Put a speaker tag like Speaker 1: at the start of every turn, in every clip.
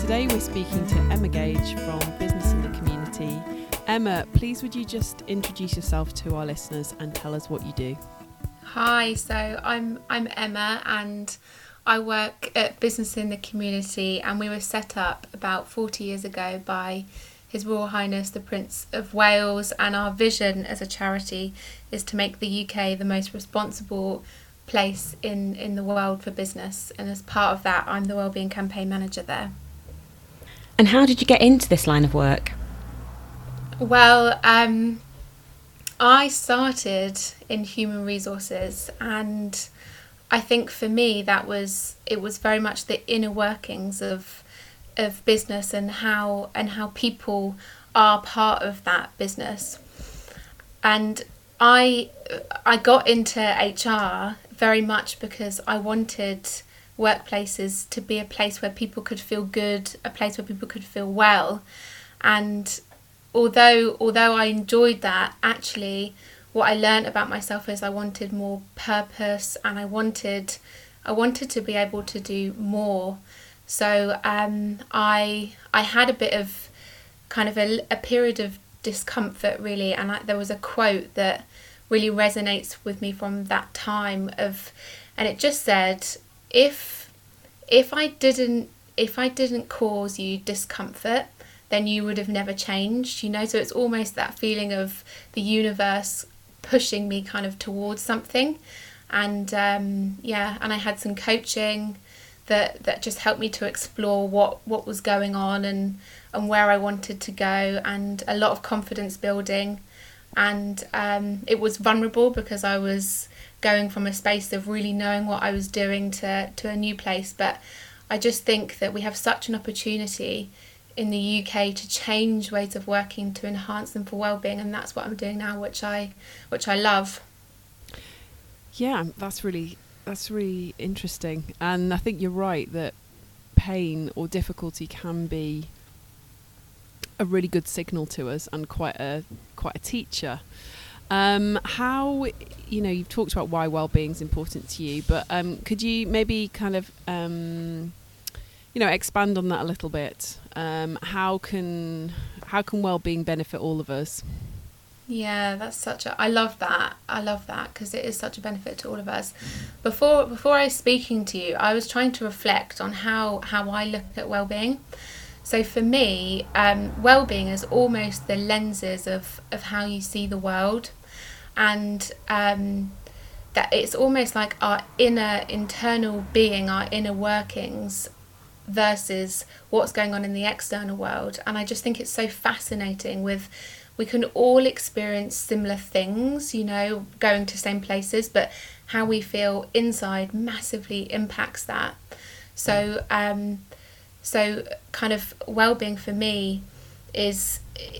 Speaker 1: Today we're speaking to Emma Gage from Business in the Community. Emma, please would you just introduce yourself to our listeners and tell us what you do?
Speaker 2: Hi, so I'm Emma and I work at Business in the Community, and we were set up about 40 years ago by His Royal Highness the Prince of Wales, and our vision as a charity is to make the UK the most responsible place in the world for business, and as part of that I'm the Wellbeing Campaign Manager there.
Speaker 3: And how did you get into this line of work?
Speaker 2: Well, I started in human resources, and I think for me it was very much the inner workings of business and how people are part of that business. And I got into HR very much because I wanted workplaces to be a place where people could feel good, a place where people could feel well. And although I enjoyed that, actually what I learned about myself is I wanted more purpose, and I wanted to be able to do more. So I had a bit of kind of a period of discomfort really, and there was a quote that really resonates with me from that time and it just said, if I didn't cause you discomfort, then you would have never changed, so it's almost that feeling of the universe pushing me kind of towards something. And and I had some coaching that just helped me to explore what was going on and where I wanted to go, and a lot of confidence building. And it was vulnerable because I was going from a space of really knowing what I was doing to a new place. But I just think that we have such an opportunity in the UK to change ways of working to enhance them for well-being, and that's what I'm doing now, which I love.
Speaker 1: Yeah, that's really interesting, and I think you're right that pain or difficulty can be a really good signal to us and quite a teacher. How you've talked about why well-being is important to you, but could you maybe kind of expand on that a little bit? How can well-being benefit all of us?
Speaker 2: Yeah, I love that because it is such a benefit to all of us. Before I was speaking to you, I was trying to reflect on how I look at well-being. So for me, well-being is almost the lenses of how you see the world, and that it's almost like our inner internal being, our inner workings versus what's going on in the external world. And I just think it's so fascinating we can all experience similar things, going to same places, but how we feel inside massively impacts that. So kind of well-being for me is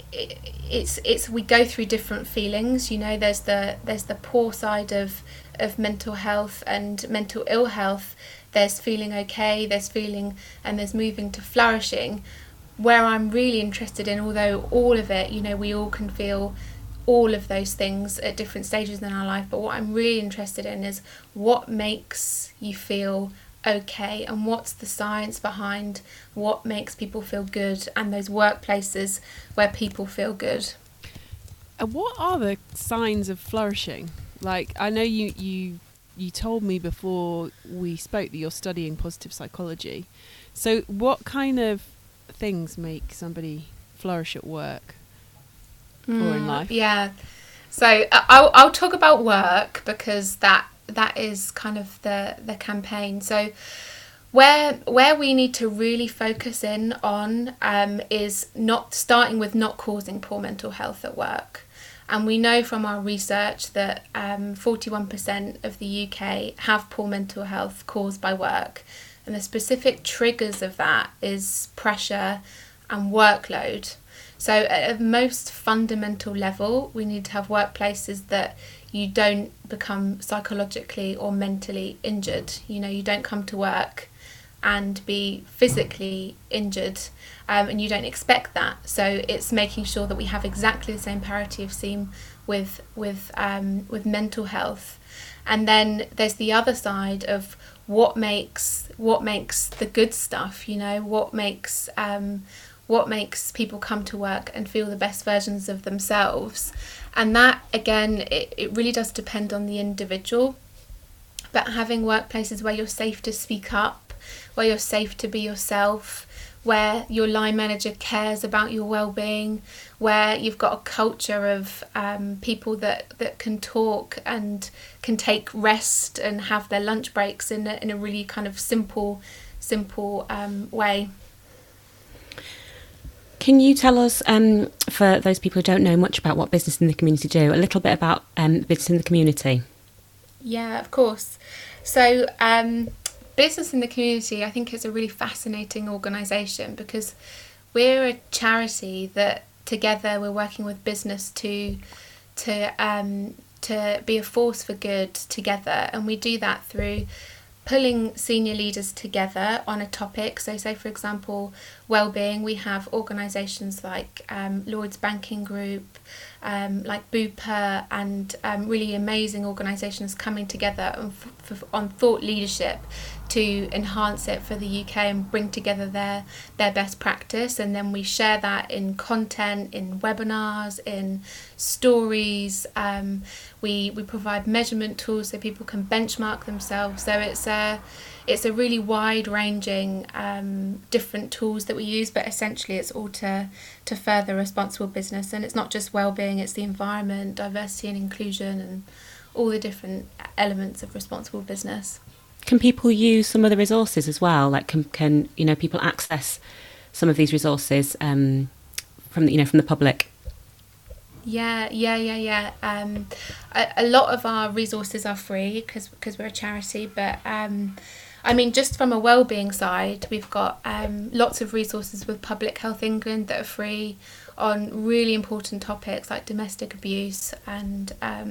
Speaker 2: it's we go through different feelings. There's the poor side of mental health and mental ill health. There's feeling okay, there's feeling, and there's moving to flourishing. Where I'm really interested in, although all of it, we all can feel all of those things at different stages in our life, but what I'm really interested in is what makes you feel okay, and what's the science behind what makes people feel good, and those workplaces where people feel good.
Speaker 1: And what are the signs of flourishing? Like, I know you told me before we spoke that you're studying positive psychology. So what kind of things make somebody flourish at work or in life?
Speaker 2: Yeah, so I'll talk about work because that is kind of the campaign. So where we need to really focus in on is starting with not causing poor mental health at work. And we know from our research that 41% of the UK have poor mental health caused by work. And the specific triggers of that is pressure and workload. So at a most fundamental level, we need to have workplaces that you don't become psychologically or mentally injured. You don't come to work and be physically injured, and you don't expect that. So it's making sure that we have exactly the same parity of theme with mental health. And then there's the other side of what makes the good stuff, you know, what makes people come to work and feel the best versions of themselves. And that, again, it really does depend on the individual. But having workplaces where you're safe to speak up, where you're safe to be yourself, where your line manager cares about your well-being, where you've got a culture of people that can talk and can take rest and have their lunch breaks in a really kind of simple way.
Speaker 3: Can you tell us, for those people who don't know much about what Business in the Community do, a little bit about Business in the Community?
Speaker 2: Yeah, of course. So Business in the Community, I think, is a really fascinating organisation because we're a charity that together we're working with business to be a force for good together, and we do that through pulling senior leaders together on a topic. So say, for example, wellbeing, we have organisations like Lloyds Banking Group, like Bupa, and really amazing organisations coming together on thought leadership to enhance it for the UK and bring together their best practice. And then we share that in content, in webinars, in stories. We provide measurement tools so people can benchmark themselves. So it's a really wide-ranging different tools that we use, but essentially it's all to further responsible business. And it's not just wellbeing, it's the environment, diversity and inclusion, and all the different elements of responsible business.
Speaker 3: Can people use some of the resources as well? Like, can people access some of these resources from the public?
Speaker 2: Yeah. A lot of our resources are free because we're a charity, but just from a wellbeing side, we've got lots of resources with Public Health England that are free on really important topics like domestic abuse and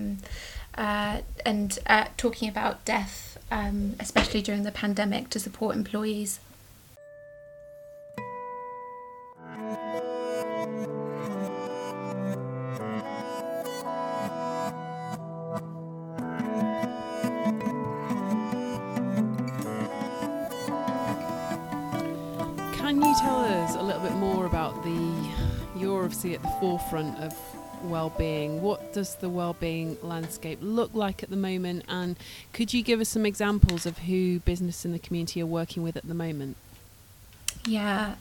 Speaker 2: talking about death, especially during the pandemic, to support employees.
Speaker 1: Can you tell us a little bit more about you're obviously at the forefront of wellbeing. What does the wellbeing landscape look like at the moment, and could you give us some examples of who Business in the Community are working with at the moment?
Speaker 2: Yeah,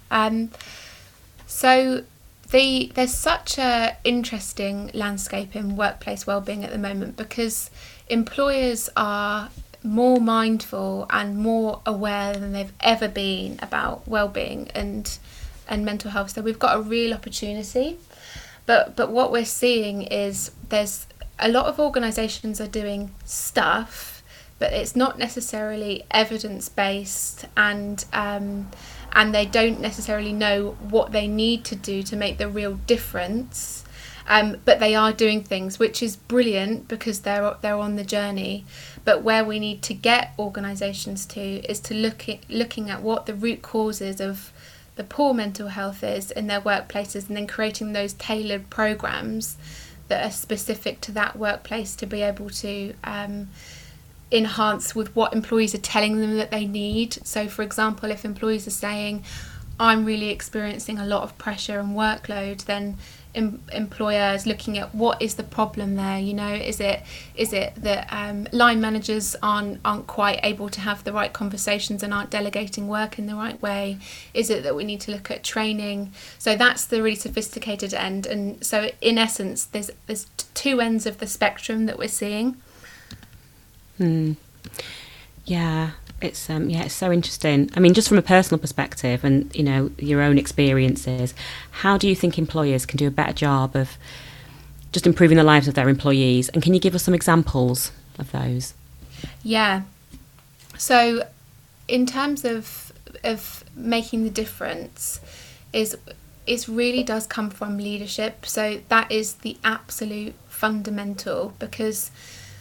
Speaker 2: so there's such a interesting landscape in workplace wellbeing at the moment because employers are more mindful and more aware than they've ever been about wellbeing and mental health. So we've got a real opportunity. But what we're seeing is there's a lot of organisations are doing stuff, but it's not necessarily evidence-based, and they don't necessarily know what they need to do to make the real difference. But they are doing things, which is brilliant because they're on the journey. But where we need to get organisations to is to looking at what the root causes of the poor mental health is in their workplaces, and then creating those tailored programs that are specific to that workplace to be able to enhance with what employees are telling them that they need. So for example, if employees are saying, I'm really experiencing a lot of pressure and workload, then employers looking at what is the problem there. Is it that line managers aren't quite able to have the right conversations and aren't delegating work in the right way? Is it that we need to look at training? So that's the really sophisticated end. And so in essence, there's two ends of the spectrum that we're seeing.
Speaker 3: Yeah. It's so interesting. I mean, just from a personal perspective and, your own experiences, how do you think employers can do a better job of just improving the lives of their employees? And can you give us some examples of those?
Speaker 2: Yeah. So in terms of making the difference is really does come from leadership. So that is the absolute fundamental, because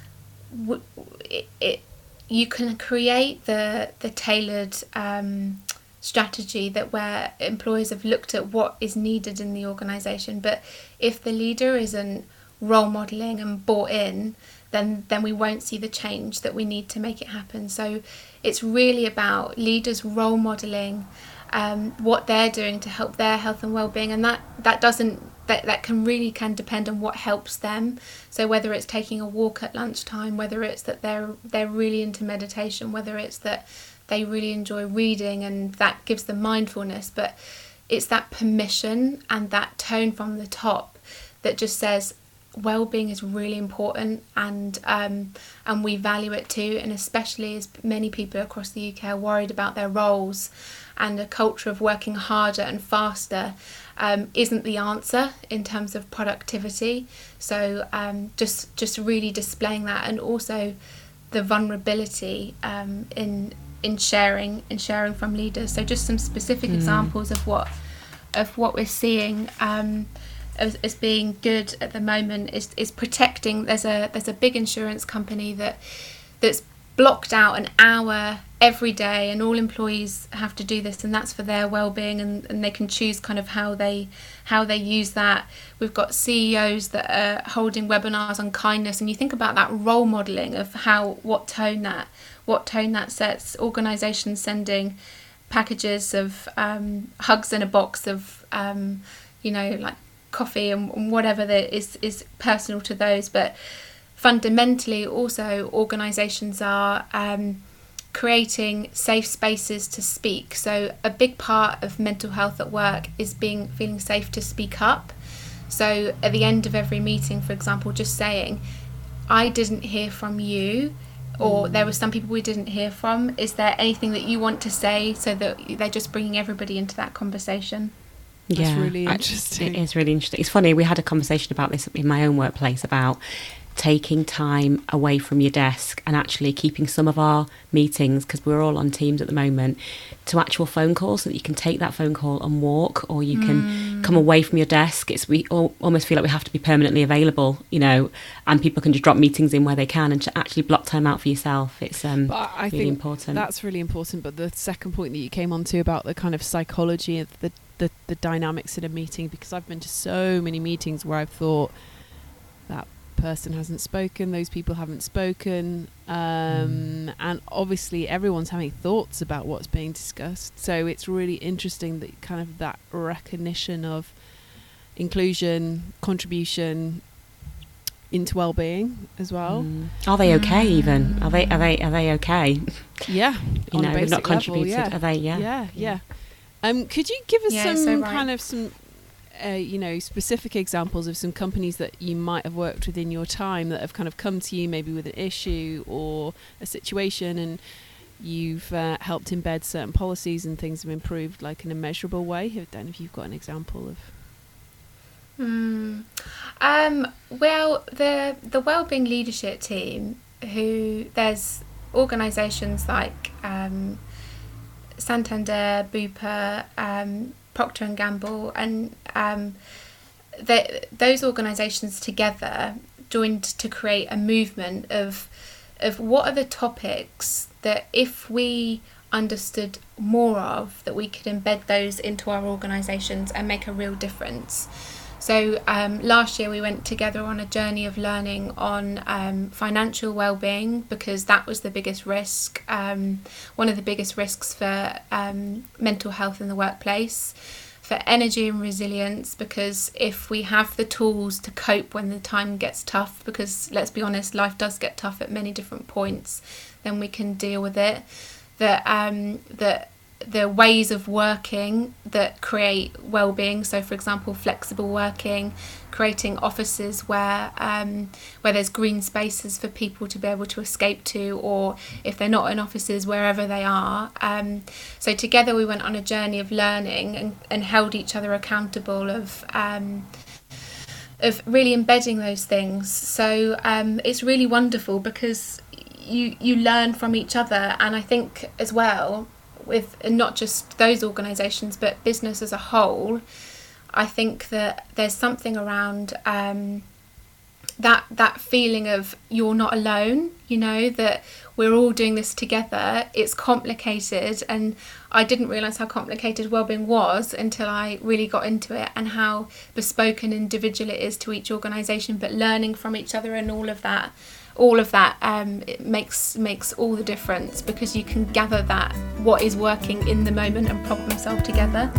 Speaker 2: you can create the tailored strategy that where employers have looked at what is needed in the organisation, but if the leader isn't role modelling and bought in, then we won't see the change that we need to make it happen. So it's really about leaders role modelling what they're doing to help their health and well-being, and that can depend on what helps them. So whether it's taking a walk at lunchtime, whether it's that they're really into meditation, whether it's that they really enjoy reading and that gives them mindfulness, but it's that permission and that tone from the top that just says well-being is really important, and we value it too, and especially as many people across the UK are worried about their roles, and a culture of working harder and faster isn't the answer in terms of productivity. So just really displaying that, and also the vulnerability in sharing from leaders. So just some specific examples of what we're seeing as being good at the moment is protecting. There's a big insurance company that's blocked out an hour every day, and all employees have to do this, and that's for their well-being, and they can choose kind of how they use that. We've got CEOs that are holding webinars on kindness, and you think about that role modelling of what tone that sets. Organisations sending packages of hugs in a box of like coffee and whatever that is personal to those, but fundamentally also organisations are creating safe spaces to speak. So a big part of mental health at work is feeling safe to speak up. So at the end of every meeting, for example, just saying, I didn't hear from you, or there were some people we didn't hear from. Is there anything that you want to say? So that they're just bringing everybody into that conversation.
Speaker 1: That's really interesting.
Speaker 3: It is really interesting. It's funny, we had a conversation about this in my own workplace about taking time away from your desk and actually keeping some of our meetings, because we're all on Teams at the moment, to actual phone calls, so that you can take that phone call and walk, or you can come away from your desk. We almost feel like we have to be permanently available, and people can just drop meetings in where they can, and to actually block time out for yourself. It's
Speaker 1: I
Speaker 3: really
Speaker 1: think
Speaker 3: important.
Speaker 1: That's really important. But the second point that you came on to about the kind of psychology of the dynamics in a meeting, because I've been to so many meetings where I've thought that person hasn't spoken, those people haven't spoken, and obviously everyone's having thoughts about what's being discussed. So it's really interesting that kind of that recognition of inclusion, contribution into well-being as well.
Speaker 3: Are they okay? Even are they okay?
Speaker 1: Yeah, on a
Speaker 3: they've not
Speaker 1: basic
Speaker 3: contributed.
Speaker 1: level, yeah.
Speaker 3: Are they?
Speaker 1: Yeah. Could you give us some
Speaker 2: right.
Speaker 1: kind of some specific examples of some companies that you might have worked with in your time that have kind of come to you maybe with an issue or a situation, and you've helped embed certain policies and things have improved like in a measurable way? I don't know if you've got an example of.
Speaker 2: Well, the Wellbeing Leadership Team, there's organisations like Santander, Bupa, Procter & Gamble, and those organisations together joined to create a movement of what are the topics that if we understood more of, that we could embed those into our organisations and make a real difference. So last year we went together on a journey of learning on financial well-being, because that was the biggest risk, one of the biggest risks for mental health in the workplace, for energy and resilience, because if we have the tools to cope when the time gets tough, because let's be honest, life does get tough at many different points, then we can deal with it. The ways of working that create well-being, so for example flexible working, creating offices where there's green spaces for people to be able to escape to, or if they're not in offices, wherever they are. So together we went on a journey of learning and held each other accountable of really embedding those things. So it's really wonderful because you learn from each other, and I think as well, with not just those organisations but business as a whole, I think that there's something around that feeling of you're not alone, that we're all doing this together. It's complicated, and I didn't realise how complicated wellbeing was until I really got into it, and how bespoke and individual it is to each organisation, but learning from each other and all of all of that, it makes all the difference, because you can gather that what is working in the moment and problem solve together.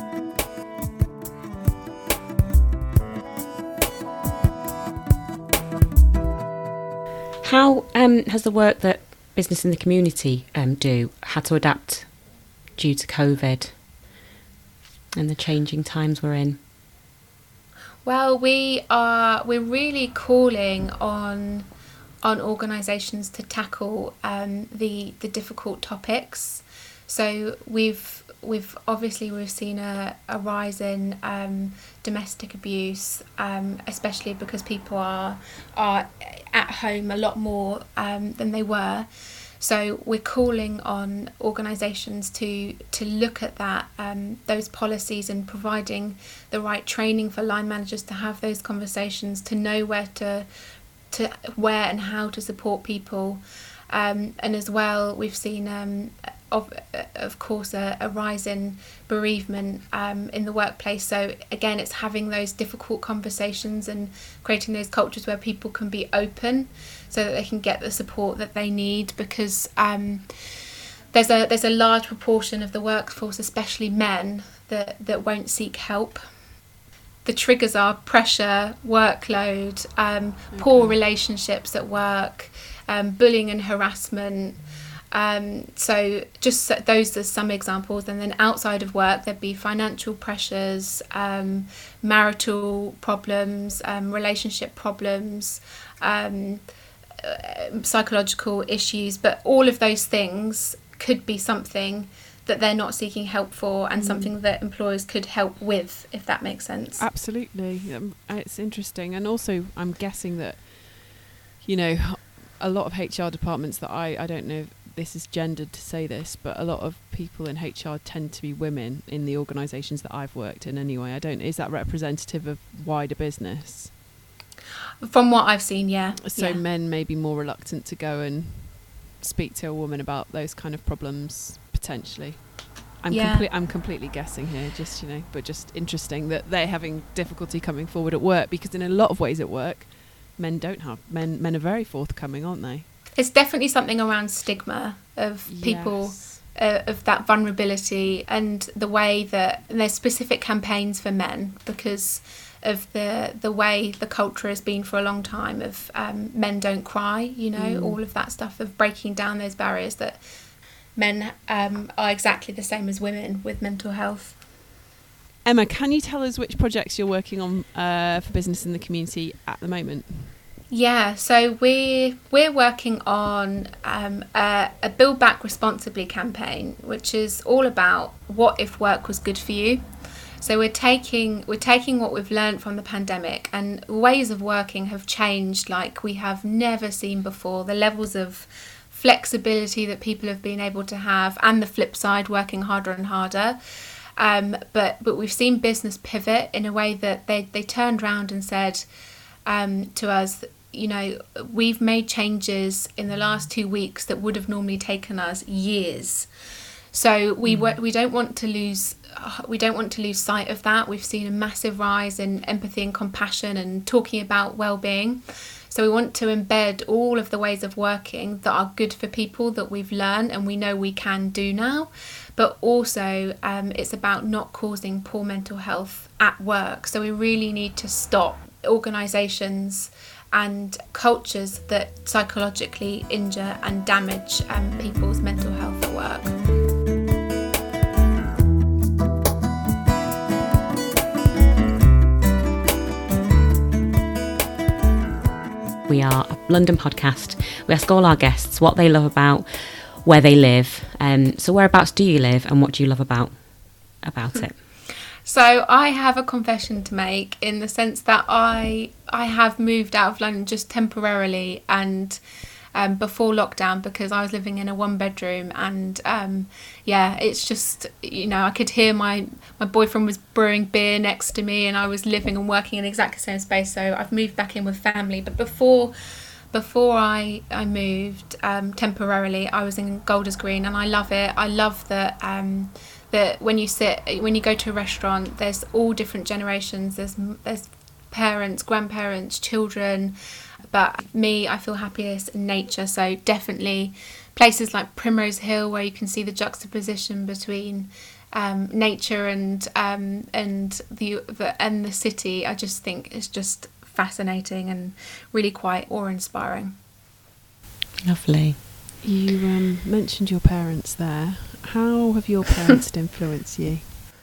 Speaker 3: How has the work that Business in the Community do had to adapt due to COVID and the changing times we're in?
Speaker 2: Well, we're really calling on organisations to tackle the difficult topics. So we've seen a rise in domestic abuse, especially because people are at home a lot more than they were. So we're calling on organisations to look at that, those policies, and providing the right training for line managers to have those conversations, to know where and how to support people. And as well, we've seen of course a rise in bereavement in the workplace. So again, it's having those difficult conversations and creating those cultures where people can be open so that they can get the support that they need, because there's a large proportion of the workforce, especially men, that won't seek help. The triggers are pressure, workload, poor relationships at work, bullying and harassment. So just those are some examples. And then outside of work, there'd be financial pressures, marital problems, relationship problems, psychological issues. But all of those things could be something that they're not seeking help for, and something that employers could help with, if that makes sense.
Speaker 1: Absolutely. It's interesting. And also, I'm guessing that, a lot of HR departments that I don't know if this is gendered to say this, but a lot of people in HR tend to be women in the organisations that I've worked in anyway. Is that representative of wider business?
Speaker 2: From what I've seen, yeah.
Speaker 1: So men may be more reluctant to go and speak to a woman about those kind of problems, potentially. I'm completely guessing here, but just interesting that they're having difficulty coming forward at work, because in a lot of ways at work, men don't have. Men are very forthcoming, aren't they?
Speaker 2: It's definitely something around stigma of people, of that vulnerability, and the way that there's specific campaigns for men because of the way the culture has been for a long time of men don't cry, all of that stuff, of breaking down those barriers that men are exactly the same as women with mental health.
Speaker 1: Emma, can you tell us which projects you're working on for Business in the Community at the moment?
Speaker 2: Yeah, so we're working on a Build Back Responsibly campaign, which is all about what if work was good for you. So we're taking what we've learned from the pandemic, and ways of working have changed like we have never seen before. The levels of flexibility that people have been able to have, and the flip side, working harder and harder. But we've seen business pivot in a way that they turned around and said to us, we've made changes in the last 2 weeks that would have normally taken us years. So we don't want to lose sight of that. We've seen a massive rise in empathy and compassion and talking about well-being. So we want to embed all of the ways of working that are good for people that we've learned and we know we can do now. But also it's about not causing poor mental health at work. So we really need to stop organisations and cultures that psychologically injure and damage people's mental health at work.
Speaker 3: We are a London podcast. We ask all our guests what they love about where they live. So whereabouts do you live, and what do you love about it?
Speaker 2: So I have a confession to make, in the sense that I have moved out of London just temporarily, and before lockdown, because I was living in a 1-bedroom, and it's just, I could hear my boyfriend was brewing beer next to me, and I was living and working in exactly the same space. So I've moved back in with family. But before I moved temporarily, I was in Golders Green, and I love it. I love that when you go to a restaurant, there's all different generations. There's parents, grandparents, children. But me, I feel happiest in nature. So definitely places like Primrose Hill, where you can see the juxtaposition between nature and the city. I just think it's just fascinating and really quite awe-inspiring.
Speaker 3: Lovely.
Speaker 1: You mentioned your parents there. How have your parents influenced you?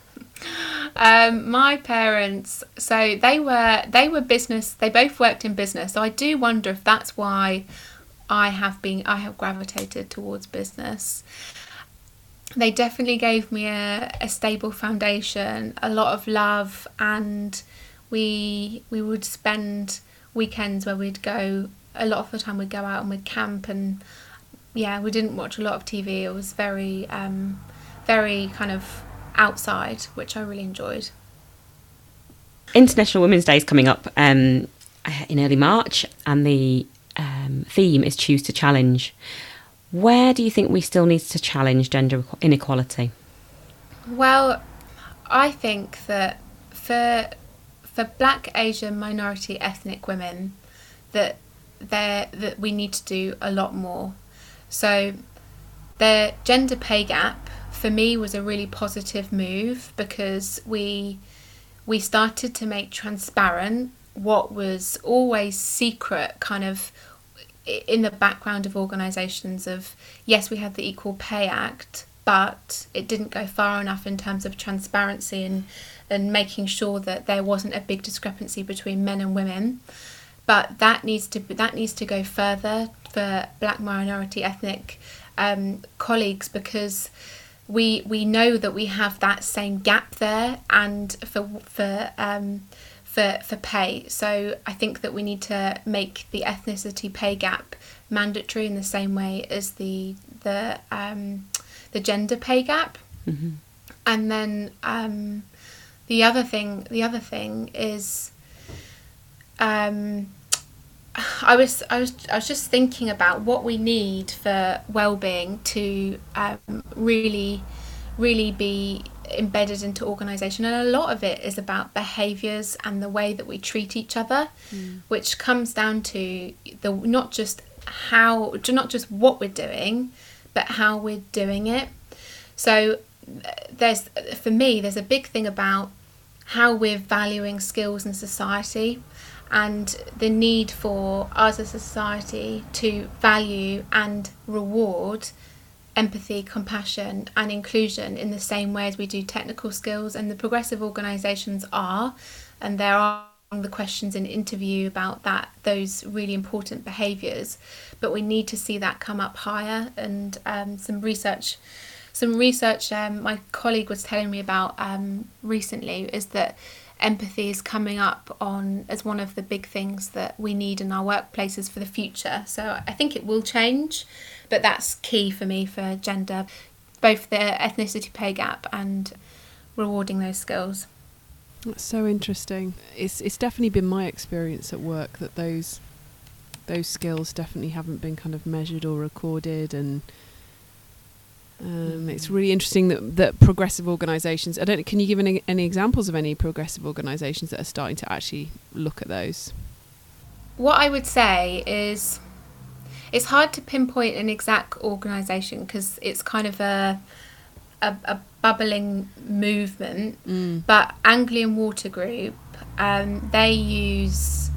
Speaker 2: My parents, so they were business. They both worked in business. So I do wonder if that's why I have gravitated towards business. They definitely gave me a stable foundation, a lot of love, and we would spend weekends where we'd go. A lot of the time we'd go out and we'd camp, and yeah, we didn't watch a lot of TV. It was very very kind of outside, which I really enjoyed.
Speaker 3: International Women's Day is coming up in early March, and the theme is Choose to Challenge. Where do you think we still need to challenge gender inequality?
Speaker 2: Well, I think that for Black, Asian, minority, ethnic women, that we need to do a lot more. So the gender pay gap for me was a really positive move, because we started to make transparent what was always secret, kind of in the background of organisations, of yes, we had the Equal Pay Act, but it didn't go far enough in terms of transparency and making sure that there wasn't a big discrepancy between men and women. But that needs to go further for Black, minority, ethnic colleagues, because we know that we have that same gap there, and for pay. So I think that we need to make the ethnicity pay gap mandatory in the same way as the gender pay gap.
Speaker 3: Mm-hmm.
Speaker 2: And then the other thing is I was just thinking about what we need for well-being to really be embedded into organisation, and a lot of it is about behaviours and the way that we treat each other, which comes down to not just what we're doing, but how we're doing it. So there's a big thing about how we're valuing skills in society, and the need for us as a society to value and reward empathy, compassion and inclusion in the same way as we do technical skills. And the progressive organisations are, and there are the questions in interview about those really important behaviours, but we need to see that come up higher. And some research my colleague was telling me about recently is that empathy is coming up as one of the big things that we need in our workplaces for the future. So I think it will change, but that's key for me for gender, both the ethnicity pay gap and rewarding those skills.
Speaker 1: That's so interesting. It's definitely been my experience at work that those skills definitely haven't been kind of measured or recorded, and it's really interesting that progressive organisations, can you give any examples of any progressive organisations that are starting to actually look at those?
Speaker 2: What I would say is it's hard to pinpoint an exact organisation, because it's kind of a bubbling movement. But Anglian Water Group, they use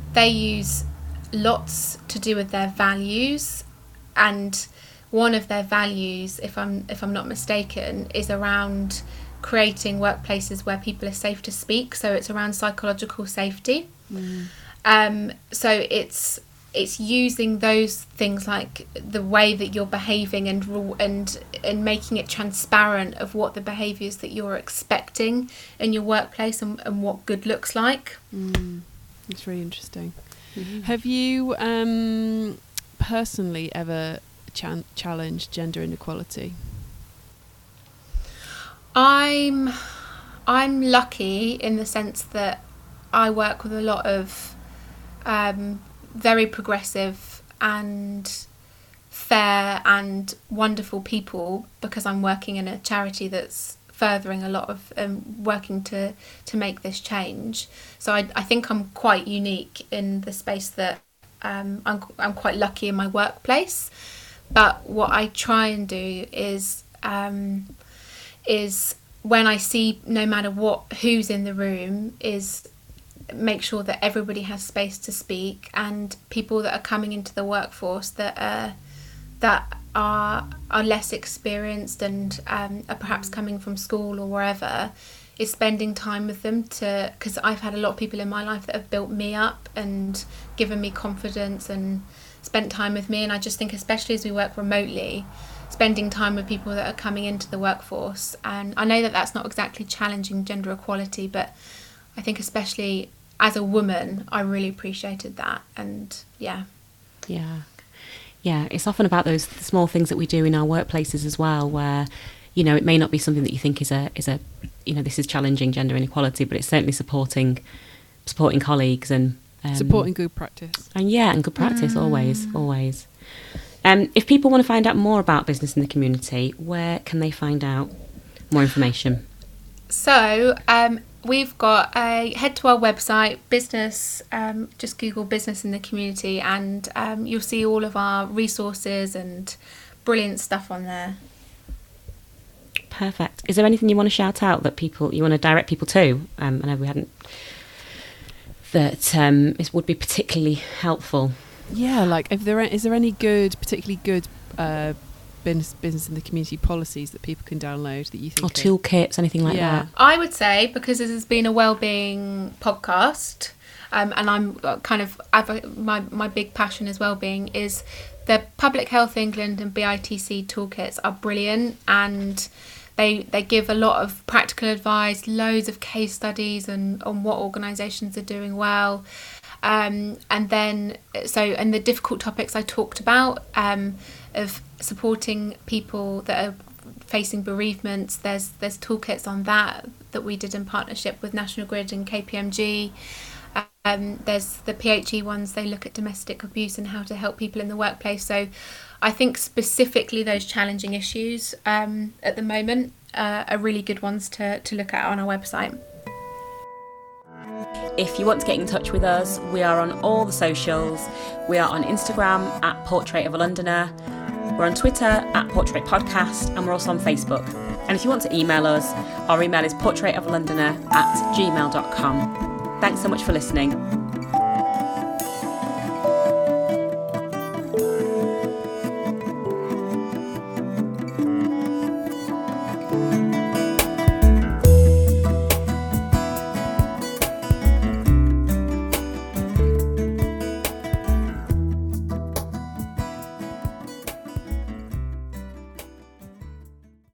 Speaker 2: lots to do with their values, and one of their values, if I'm not mistaken, is around creating workplaces where people are safe to speak. So it's around psychological safety. So it's using those things, like the way that you're behaving and making it transparent of what the behaviours that you're expecting in your workplace and what good looks like.
Speaker 1: It's really interesting.
Speaker 2: Mm-hmm.
Speaker 1: Have you personally ever challenged gender inequality? I'm lucky in the sense that I work with a lot of very progressive and fair and wonderful people, because I'm working in a charity that's
Speaker 2: furthering a lot of working to make this change. So I think I'm quite unique in the space that I'm quite lucky in my workplace. But what I try and do is when I see, no matter who's in the room, is make sure that everybody has space to speak, and people that are coming into the workforce that are less experienced and are perhaps coming from school or wherever, is spending time with them, because I've had a lot of people in my life that have built me up and given me confidence and spent time with me. And I just think, especially as we work remotely, spending time with people that are coming into the workforce, and I know that that's not exactly challenging gender equality, but I think especially as a woman, I really appreciated that. And yeah, it's often about those small things that we do in our workplaces as well, where, you know, it may not be something that you think is a you know, this is challenging gender inequality, but it's certainly supporting colleagues and
Speaker 1: supporting good practice.
Speaker 3: And good practice, always. If people want to find out more about business in the community, where can they find out more information?
Speaker 2: So we've got head to our website, business, just Google business in the community, and you'll see all of our resources and brilliant stuff on there.
Speaker 3: Perfect. Is there anything you want to shout out that you want to direct people to? I know we hadn't. That it would be particularly helpful.
Speaker 1: Yeah, like is there any particularly good business in the community policies that people can download that you think,
Speaker 3: or toolkits, anything like that?
Speaker 2: I would say, because this has been a wellbeing podcast, and I'm kind of my big passion is wellbeing, is the Public Health England and BITC toolkits are brilliant, and they give a lot of practical advice, loads of case studies on what organisations are doing well. And the difficult topics I talked about, of supporting people that are facing bereavements, there's toolkits on that we did in partnership with National Grid and KPMG. There's the PHE ones, they look at domestic abuse and how to help people in the workplace. So I think specifically those challenging issues at the moment are really good ones to look at on our website.
Speaker 3: If you want to get in touch with us, we are on all the socials. We are on Instagram at Portrait of a Londoner. We're on Twitter at Portrait Podcast, and we're also on Facebook. And if you want to email us, our email is portraitofalondoner@gmail.com. Thanks so much for listening.